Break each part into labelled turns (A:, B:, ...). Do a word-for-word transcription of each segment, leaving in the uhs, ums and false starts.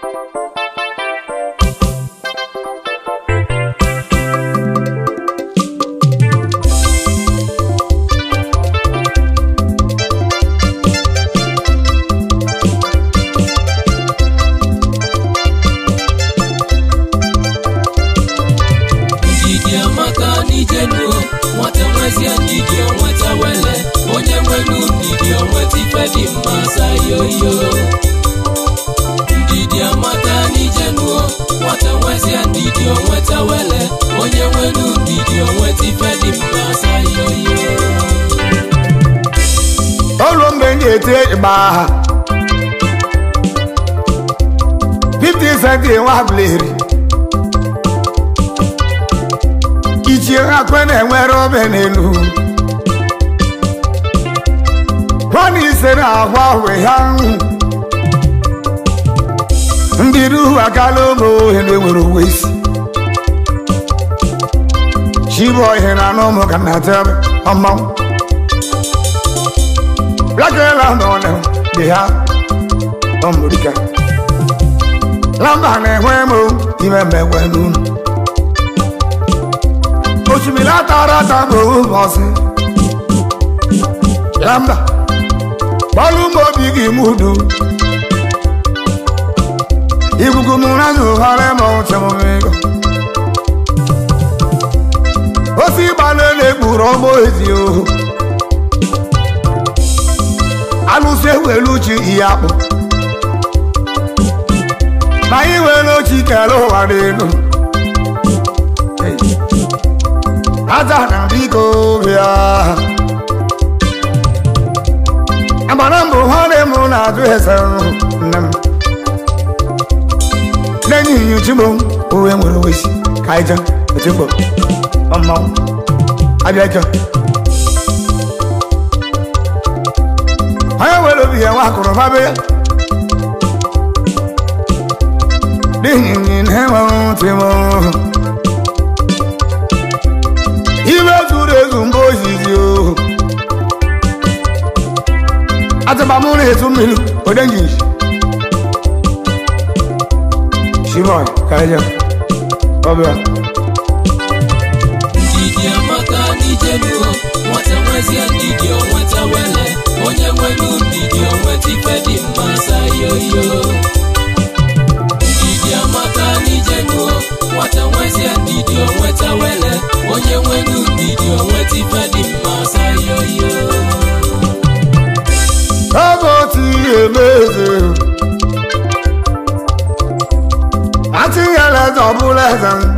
A: fifty cent wa bleri ichi akwe na enwere obenelu kwani se na ahwa we ha ndiru akalo mo ene nwere wesi chibo ihe na no mo kanata amma Lakela no no dia omurika lamba ne hwemo ime mewenu Oshimila tarata bo bosi lamba balumbo bigi mudu Ibugu munazu hare mo temomego Osi balele buro mo ezio Aluse weluchi iyapo Ma iweluchi kelo wadenu Aza na biko vya Ambanambu hane muna duhesa Nam Nenyi yuchibo uwe mwere wisi Kaija Uchimbo Mama Abiaja Haya welo biya wakuro fabe Dingin hema timo Iwe zure zumbo zizio Ataba mune zumilu odengi Shimoy kaja Obya
B: Ndidi amaka nijelu Mwata mwezi ya ndidi o mwata wele Onye mwenu ndidi o mweti fedi mbasa yoyo Ndidi amaka nijelu Mwata mwezi ya ndidi o mwata wele Onye mwenu ndidi o mweti fedi mbasa yoyo
A: Aboti emeze Ati yele dobulezan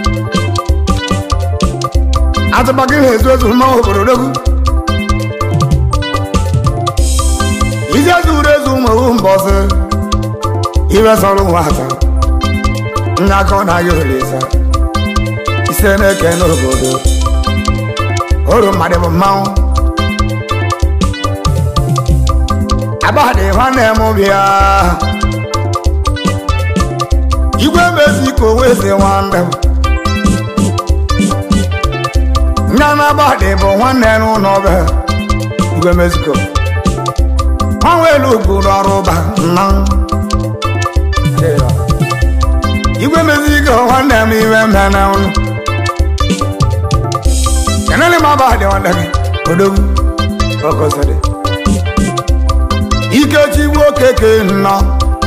A: Atapaki hezu ma oborodogu Ije zure zuma umbose Iwe solu wata Nako na yolisa Isene keno bodo Oro madebo mao Abade wane mobia Igwe Mexico weze wanda Nana bade bo wane no nobe Igwe Mexico Hanwe lugu roba na Igwe Mexico wane miwe mena unu Kenele mabade wandagi Odogu Oko sade Ikechi wokeke na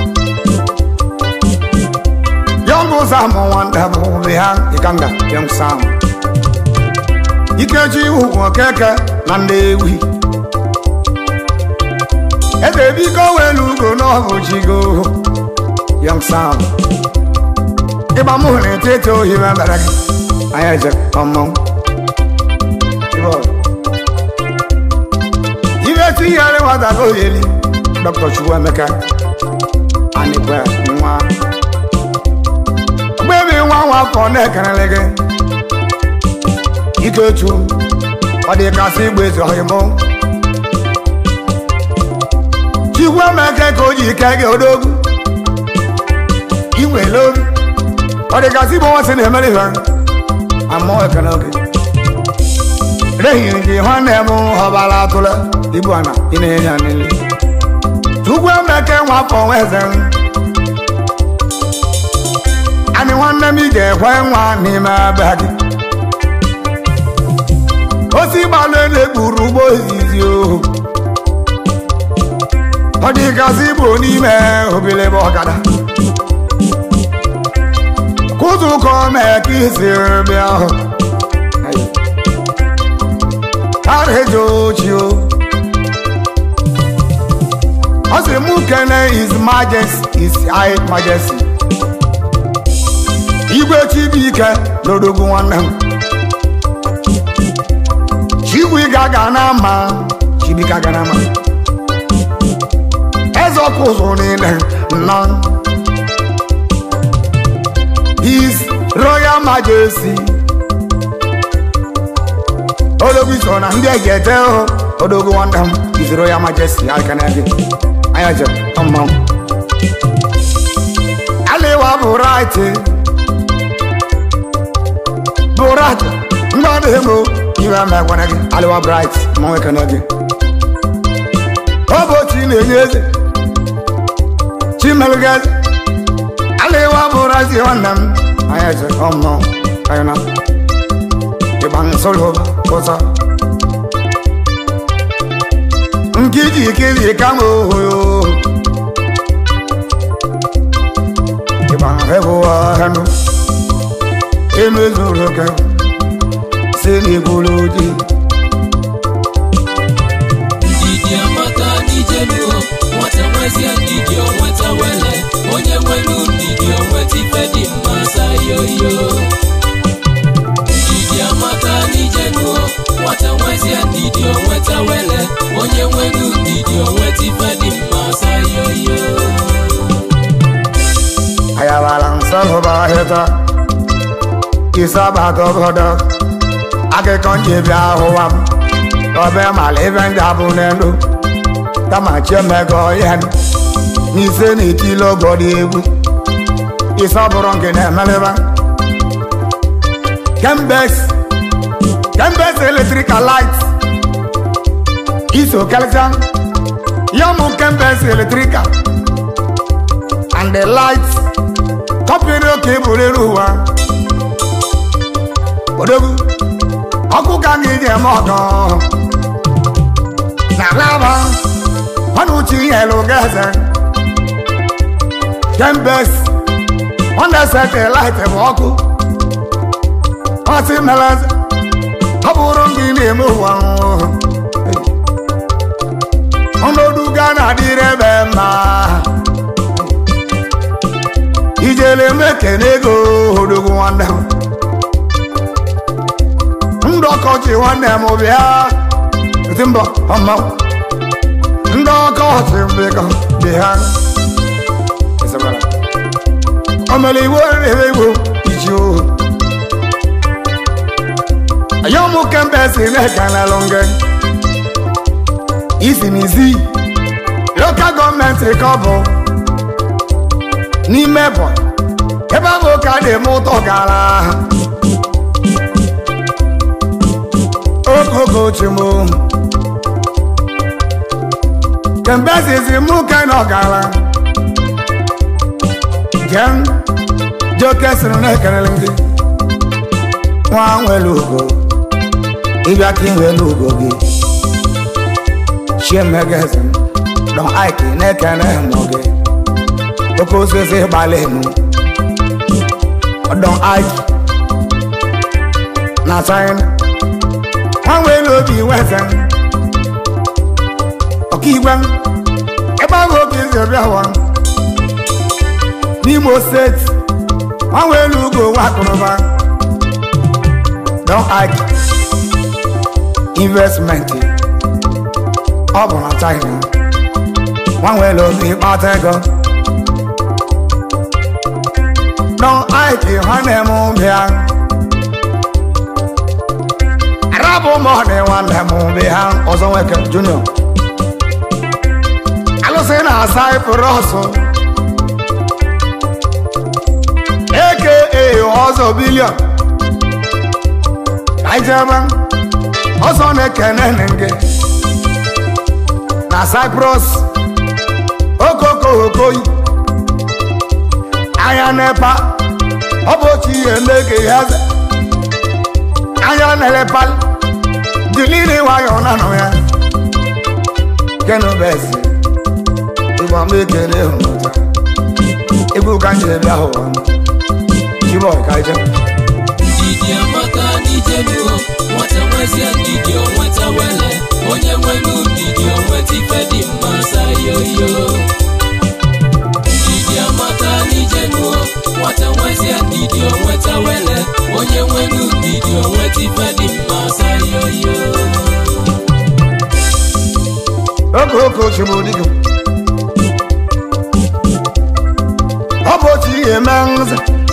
A: Yongo Samu wanda bubiha Ikanga Yongo Samu Ikechi wokeke na ndewi Eze biko welugo no chigo Yongo Samu Iba muhne teto hiwa baraki Ayaja omo Ibo Ibe tiyale wadago yeli Doctor Chukwemeka Anigwe nwa Baby nwa nwa kone kanelege Ikechu Odi kasi bwezi oyimo Chukwemeka koji kege odogu Iwe lobi Odi kasi bwa sini hemeli van Amo ekanoge Rehi nji hwane mu hobala tule Ibuana ine enya nili Chukwemeka nwa kwa wezen mi je kwe nwa n'ime ebe gị osi gbalụ na-ekpuru ugbo izizi o ọ dịgasị bụ n'ime obilebe ọkada kụzụ ka ọ mee ka isi bịa ahụ arịjọ ochie o ọ sị mụ kene his majesty his high majesty igwe Chibuike n'odogwu nwanne m Chibuike ga na ama Chibuike ga na ama eze ọkụ ụzọ niile nọ his royal majesty odogwu so na ndị egete odogwu nwanne m his royal majesty aka na gị anya je ọmọ aliwa bụ right bụ right mgbadụ hemo iwe megwana gị aliwa bright ma nwe kana gị ọ bụ chi na-enye eze chi melụga eze aliwa bụ right nwanne m anya je ọmọ anya na ịgba nsọlọ ụzọ nkiji ikiri kama ohoyo ịgba hebo ahụ enu ezuru oke si n'igwuru ojii
B: ndidi amaka n'ijenuo nwata nwezie ndidi o nweta wele onye nwenu ndidi o nweta ife dị mma sayoyo ndidi amaka n'ijenuo nwata nwezie ndidi o nweta wele onye nwenu ndidi o nweta ife dị mma sayoyo
A: ayabala nsọlụba heta isaba tobodo akụkọ njebi ahụwa m obe mala ebe ndị abụ n'elu kama chiemego ya n'ise n'etili ogodi egwu ịsọbụrụ nke na-emeleba Kembes Kembes electrical light iso kalịsa yamu Kembes electrical and the light company oke buru ụwa odogwu ọkụ ka anyị ji eme ọdọ na laba ọnụ uche ihe lụgeze Kembes ọna satellite bụ ọkụ ọsị meleze ọ bụrụ ndị na-eme ụwa ọnọdụ ga na-adịrị ebe mma ijele mekene ego odogwu nwanne m ndị ọkọchị nwanne m bịa eti mbọ ọma ndị ọkọchị mbịa bịa omele iwu ebe igbo iji ohu ayomu Kembes na-ekanalụ nge isi n'izi local gọọmenti ka ọ bụ n'ime bụ ebe ahụ ka na-eme ụtọ gara okokochimo Kembes isi mụ ka na ọgara jem joke sịrị na-ekelele gị nwa nwere ugo ịbịa ka inwere ugo gị chiemegeze don aiki na-ekele mụ gị oke osisi gbalị emu don aiki na China nwa nwere obi weze ọkaigwe ebe ahụ obi zi bịawa n'Imo steeti nwa nwere ugo nwakụrụba don aiki investment ọ bụ na China nwa nwere obi kpata ego don aiki nwanne m bịa arabụ mọdị nwanne m bịa ọzọ nwoke junior alụsị na Cyprus aka ọzọ bilion kaijeba ọzọ na-ekene nge na Cyprus okoko okoyi anya nepa Obochi emeke yaza anya nelepal dilini wayo nano ya keno besi iwa mekele hunota ibu kanje bia ho jibo kaije
B: ndidi amaka nijelu wata mwezi ndidi onweta wele onye nwenu ndidi onweti fedi masa yoyo ndidi amaka nijelu wata mwezi ndidi onweta wele onye nwenu ndidi onweti fedi masa yoyo
A: oko oko chibudigo Obochi emanza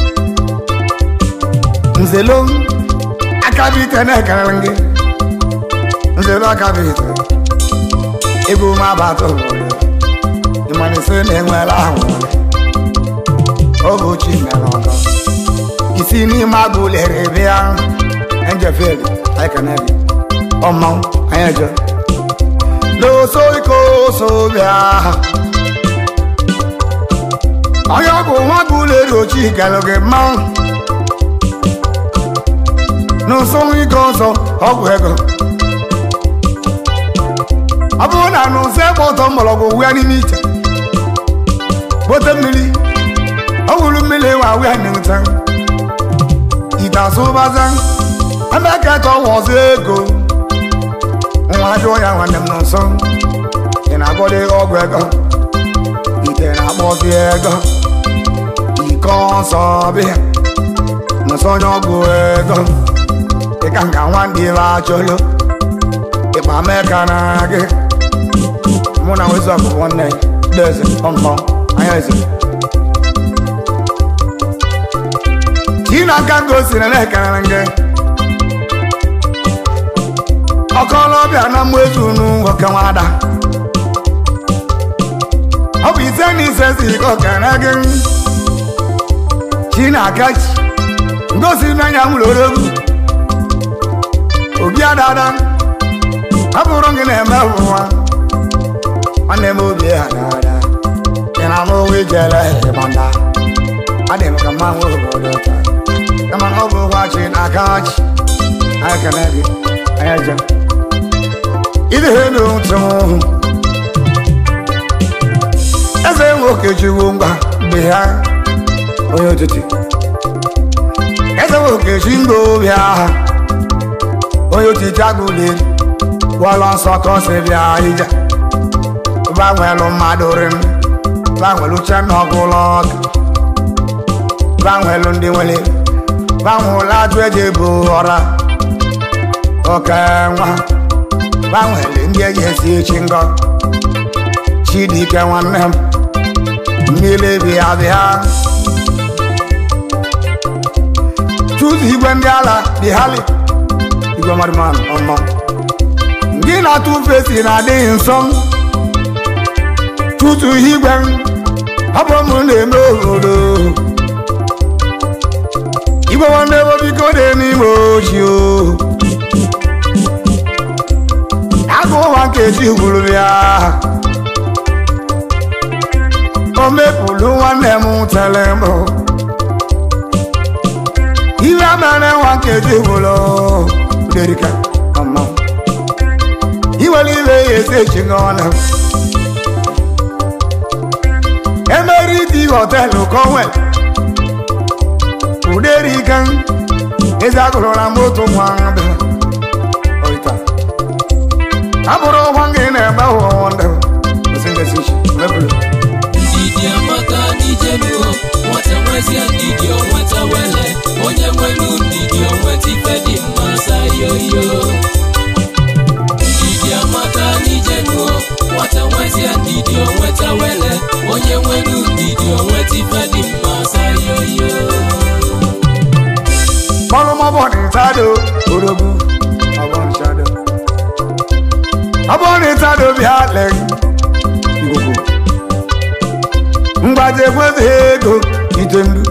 A: Nzelo akabite na karange Nzelo akabite Ibu mabato Imani sene nwela ahụ Obochi melonga Kisini magulere bia Enje feli Aikanebi Oman Anyajo Lo so iko so bia Ayago wagule rochi galoge man No so we go so ogwego Abuna no se bottom mologo we ani nita Bottom mili Awulu mili wa we ani nta Ita so bazan Amaka to was ego Nwa jo ya wan dem no so Ina gode ogwego Ite na bosi ego Iko so bi No so no go ego Ikanga wandi wa cholo Ipa meka na ge Muna wizo ku one day Dezi, pompo, ayezi China kango sine neka na nge Okolo bia na mwezu nu wakamada Obi seni sesi koka na ge China kachi Ngosi na nyamulorogu Obi adada Aburongi na mewa Ane mobi adada Ina mo wijele ibanda Ade mo kama wo bodota Kama obo wachi na kachi Ayakanegi Ayaja Idi henu tumu Eze woke chiwunga Biha Oyo titi Eze woke shingo biha Oyo tijagule Wala soko se bia ija Bangwelu madurin Bangwelu chanogulok Bangwelu ndiwele Bangwela tweje buhora Okenwa Bangwelu ndiye yesi chingo Chidike wanem Mile bia bia Chuzi higwe ndiala bihali Igwe mariman omo Gina tu fesi na de insong Tutu higwen Habo mune modo Igwe wane wabiko de ni moshio Ago wanke chihulubia Ome pulu wane mutelembo Iwa mane wanke chihulo Derika Mama Iwaliwe yese chingona Emeriti hotel konwe Uderikan Ezagoro na moto mwanga Oita Aburo wange na bawo wanda Usinge sishi Mebulu
B: Ndidi amaka nijelu Wata mwezi ndidi onweta wele Onye mwenu ndidi onweti fedi masa yoyo Ndidi amaka nijelu Wata mwezi ndidi onweta wele Onye mwenu ndidi onweti fedi masa yoyo
A: Molo maboni tado Urogu Aboni shado Aboni tado bihale Igogo Mbaje kweze ego Itembu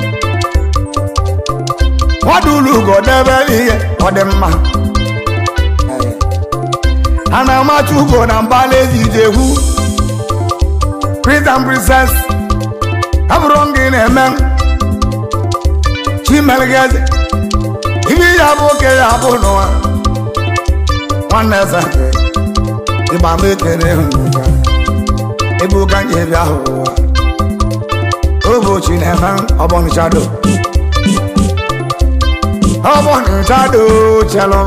A: Wadulu godebe iye Odemma Ana machugo na mbale zijehu Prince and princess Aburongi nemen Chimelgeze ibi ya bụ ke ya bụ n'ụwa nwanne zake ịgba m ekele hụnụka ebe ụka nje bịa hụ ụwa ụbọchị na-eme ọbọnụchado ọbọnụchado chelụ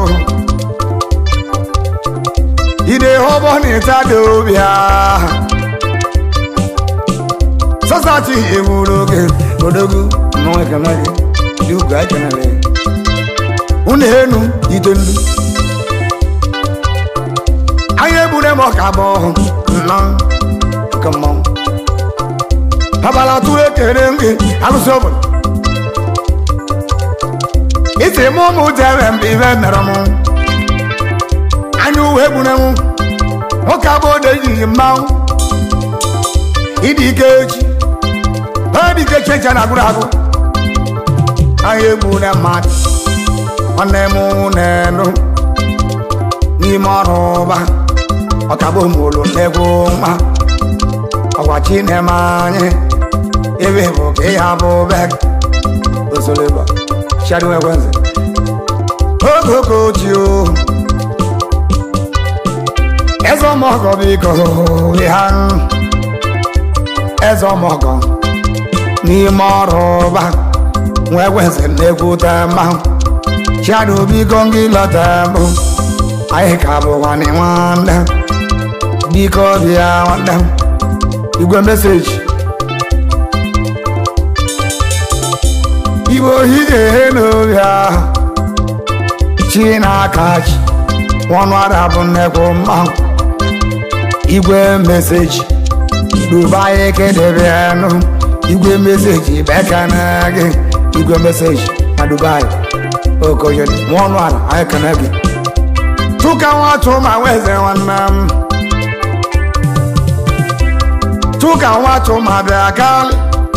A: ide ọbọnụchado bịa sọsachi ewuru oge odogu mmụọ ekele gị dị ugwu ekenere unu enu ite ndu anyị ebure m ọka bụ nnọ nke mmọnwụ abala tụrụ ekere gị alụsị ọbụla isi mụ ụmụ jere mgbe ibe mere m anya uwe egbure m nwoke abụ ode yiyi mmanwụ ịdị ike echi dị ike cheche na agụrụ agụ anyị egbure mmadụ nwanne m na-enu n'ime ọrụ ụba ọkagbo mụrụ n'egwu nwa ọgwachi na-eme anyị ebe bụ ka ihe abụ beg osoleba shadow ekwenze oge oke ochie eze ọmọgọ biko ha eze ọmọgọ n'ime ọrụ ụba nwa ekwenze na-egwu tema shadow biko gị lọta mbụ anyị ka bụ nwanne nwanne biko bịa nwanne igwe meseji igbo hide n'obịa chi n'aka chi ọnụ ara bụ nnekwu mmanwụ igwe meseji dubai kedebịanụ igwe meseji bekana gị igwe meseji na dubai okoyedi ọnụ ara anyị kana gị tụka nwatụ ma weze nwanne m tụka nwatụ ma bịa kalị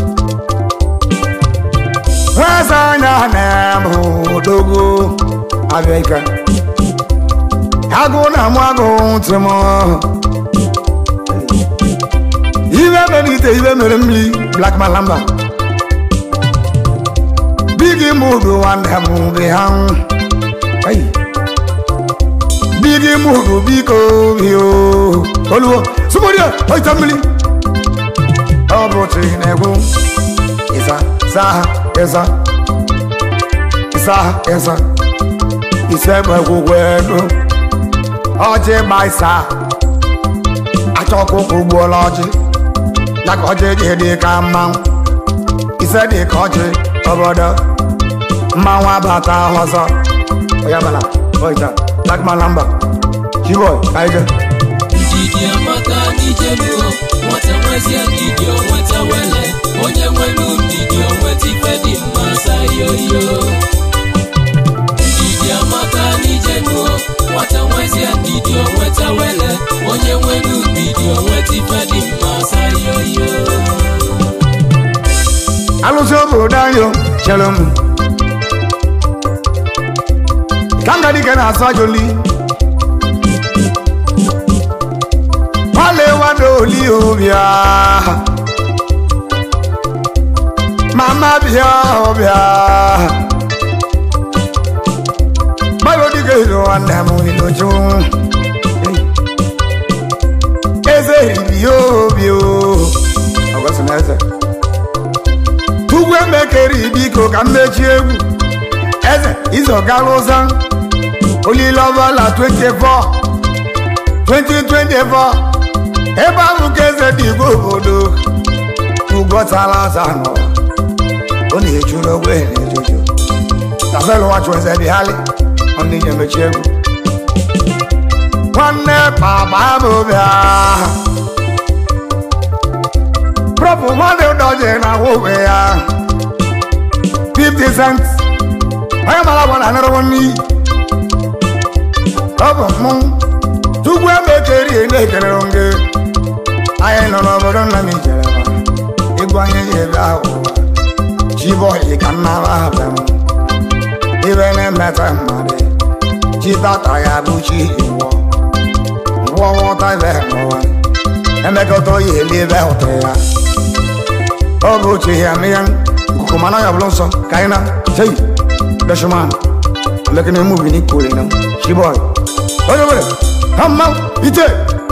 A: weze anya na-eme odogo abịa ike agụ na mụ agụ ntị m ibe mere ite ibe mere mmiri Black Malamba bigi mudu nwanne m bi ha bigi mudu biko bio oluwo sumoria oita mmiri ọ bụ chi na-egwu ịsa saa ịsa ịsa ịsa ise bụ egwugwu elu ọjị ma ịsa achọkụ ugbuola ọjị ya ka ọjị dị dị ka mmanwụ ise dị ka ọjị obodo mmanwụ abata ọzọ oyabala oita Black Malamba Chiboy aije
B: ndidi amaka n'ijeluo nwata nwezie ndidi onweta wele onye nwenu ndidi onweta ife dị mma sayoyo ndidi amaka n'ijeluo nwata nwezie ndidi onweta wele onye nwenu ndidi onweta ife dị mma sayoyo
A: alụsị obodo anyị chere m ka m ga dike na-asụ ajoli nwale wado oli obia mama bịa ọbịa mayo dike ilo nwanne m iloju eze ibi obi ọgọsị na eze tugwe mekere biko ka mmechi egwu eze izo galụza olilọbala twenty-four twenty twenty-four ebe ahụ ka eze dị igwe obodo ugotala azanọ ọ na-ejuru ogwe na-ejojo tafelu nwachụ eze dị hali ọ na-enye mechi egwu nwanne papa m bịa prọfụ nwanne ụdọje na nwoke ya fifty cents onye mara bụ na anụrụ n'iyi ọ bụ mụ tugwu emekeri na-ekelere gị anyị nọ n'obodo nna m ijere ịgwa anyị ji ebe ahụ Chiboy ka nnara abịa m ibe na-emeta mmadụ chitata ya bụ chi iwọ ngwọ nghọta ibe n'ụwa emekọta oyi eli ebe ụtọ ya ọ bụ chi ya mee Kumana ya blonso kaina sei dashman lakini movie ni kule na shiboy oyo bale hamma ite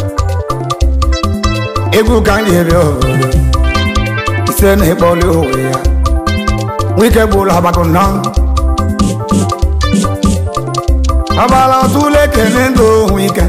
A: egu kandi hebyo isene boli hoya wike bula habakona abala tule kenendo wike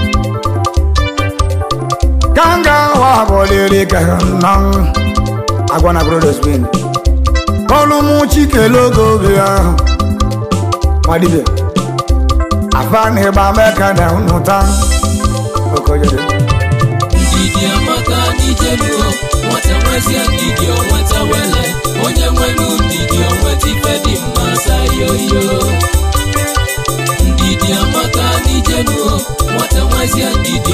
A: kanga wa boli kana agwana brothers win Olumu chike logo bia Madibe Afane ba meka na unuta Okoyede
B: Ndidi amaka nijelu Mwata mwezi ya ndidi o mwata wele Onye mwenu ndidi o mweti fedi masa yoyo Ndidi amaka nijelu Mwata mwezi ya ndidi